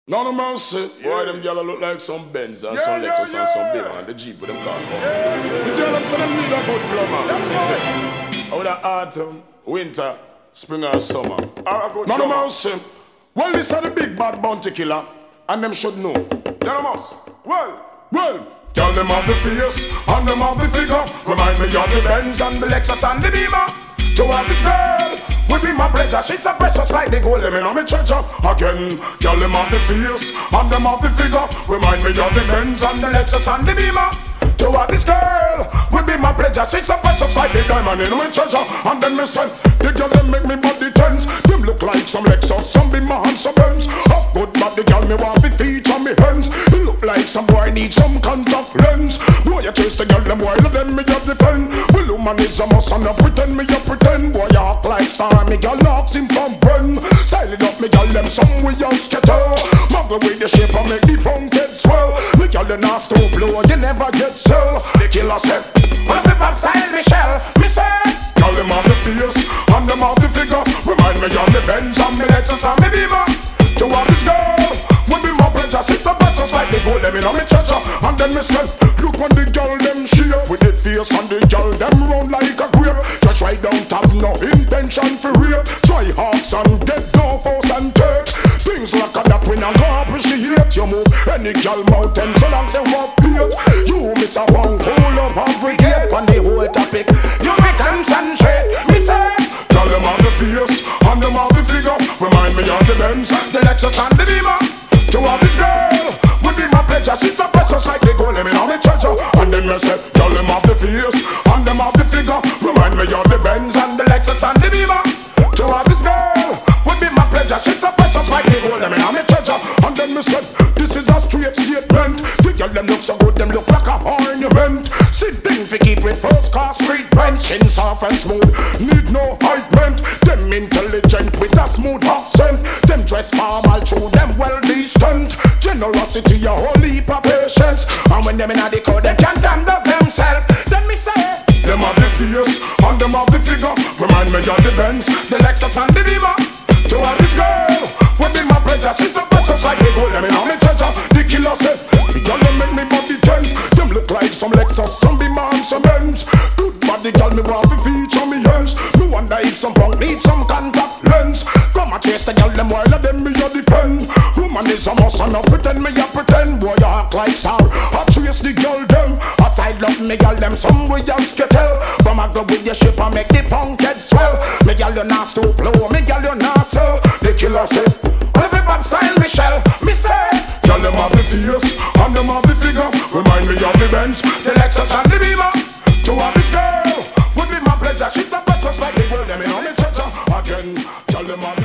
None of mercy. Boy, them gyal look like some Benz and some Lexus and some big and the Jeep with them car. The gyal them say them need a good plumber. That's right. With the autumn, winter, spring or summer. None of mercy. Well, this are the big bad bounty killer, and them should know. Dynamus. Well. Gyal them have the face and them have the figure. Remind me of the Benz and the Lexus and the Beamer. To have this girl will be my pleasure. She's so precious like the gold. Let me know me treasure. Again, girl, them have the face and them have the figure. Remind me of the Benz and the Lexus and the Beamer. To have this girl will be my pleasure. She's so precious like the diamond in my treasure. And then me say, the girl them make me body tense. Them look like some Lexus, some Beamer and some Benz. Of good body girl me want to feature me hands. It look like some boy need some contact lens. Boy, you chase the girl them while them me have the friend. Well, woman is a must and not pretend me a pretend. Boy, you act like star, me girl knocks him from brain. Style it up, me girl them some we young scatter. Muggle with the shape and make the funk get swell. Me girl the not stop blow, you never get sell. The killer said, well, if pop style Michelle, me say, girl them have the face and them have the figure. Remind me of the Benz and the Lexus and the Beamer. To have this girl would be my pleasure. She's a precious like the gold, them in me treasure. And then me say, look when the girl them share with the face and the girl them round like a grape. Just right don't have no intention for rape. Try hearts and get no force and take. Things like that we not go appreciate. You move any girl mountain so long say what feel. You miss a one cool up every gate. On the whole topic you be concentrate. Me say, girl them have the face and them have the figure. Remind me of the Benz, the Lexus and the Beamer. To have this girl would be my pleasure. She's so precious like the gold, let me know me treasure. And then me say, girl them have the face and them have the figure. Remind me of the Benz and the Lexus and the Beamer. To have this girl would be my pleasure. She's so precious like the gold, let me know me treasure. And then me say, this is a straight statement. The girl them look so good, them look like a horn event. Sit thing fi keep with first class street rent. Skin soft and smooth, need no ointment. Them intelligent with a smooth accent. Them dress formal, true, them well decent. Generosity, a whole heap of patience. And when them in the code, them can't handle themselves. Then me say, them have the face and them have the figure. Remind me of the Benz, the Lexus and the Beamer. To have this girl would be my pleasure. She's so precious like the gold, let me know me treasure. The killer said, the girl them make me body tense. Them look like some Lexus, some Beamer and some Benz. Good body girl me want to feature me hands. Me wonder if some punk need some contact lens. Come and chase the girl them while them me a defend. Woman is a must and not pretend me a pretend. Boy you act like star, I chase the girl them. Outside love me girl them some we just get tell. But I go with your ship and make the punk head swell. Me girl you not stoop low, me girl you not sell. The killer say, well if pop style Michelle, me say, girl them have the face and them have the figure. Remind me of the Benz, the Lexus and the Beamer. To have this girl would be my pleasure. She's the precious like the world, them in on me treasure. Again, girl them have